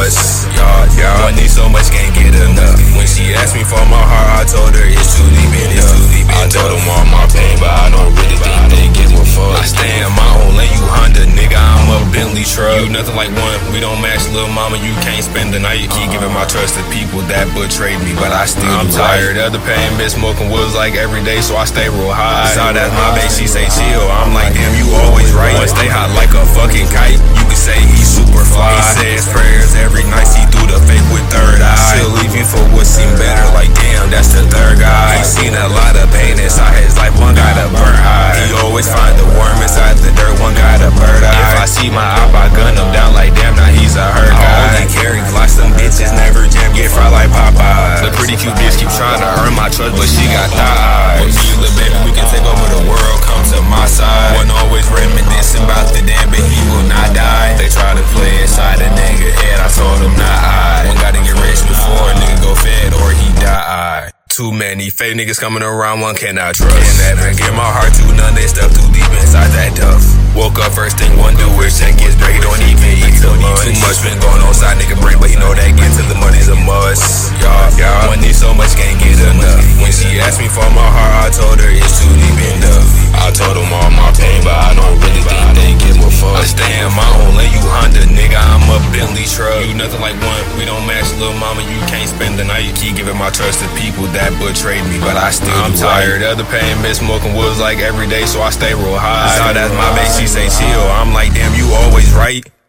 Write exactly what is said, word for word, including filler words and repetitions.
must. Y'all, y'all need so much, can't get enough. When she asked me for my heart, I told her it's too deep enough. I told them all my pain, but I don't really think they give a fuck. I stay in my own lane, you Honda, nigga, I'm a Bentley truck. You nothing like one, we don't match, little mama, you can't spend the night. Keep giving my trust to people that betrayed me, but I still I'm tired of the pain, been smoking woods like every day, so I stay real high. Saw that my babe, she say chill, I'm like damn, you always right. One stay hot like a fucking kite, you can say he's super fly. He says prayers every night, see through the fake with third eye. She'll leave you for what seem better, like damn, that's the third guy. He seen a lot of pain inside his life, one got a burnt eye. He always find the worm inside the dirt, one got a bird eye. If I see my op, I gun him down like damn, now he's a hurt guy. I only carry glocks, them bitches never jam, get fried like Popeyes. The pretty cute bitch keep trying to earn my trust, but she got thighs. With me, little baby, we can take over the world, come to my side. One always reminiscing about the damn, but he will not die. They try to play inside a nigga head, I told him not I. One gotta get rich before a nigga go fed or he die. Too many fake niggas coming around, one cannot trust. Can't ever get my heart to none, they stuff too deep inside that duff. Woke up first thing one do is check his break, don't even eat too much. Too much been going on side nigga brain, but he know that get to the money's a must. Y'all, y'all, one need so much, can't get enough. When she asked me for my heart, I told her it's too deep enough. I told them all my pain, but I don't really think they give a fuck. I stay in my own lane, you Honda, nigga, I'm a Bentley truck. You nothing like one, we don't match, little mama, you can't spend the night. Keep giving my trust to people that betrayed me, but I still I'm tired of the pain, been smoking woods like every day, so I stay real high. Saw that's my babe, she say chill, I'm like damn, you always right.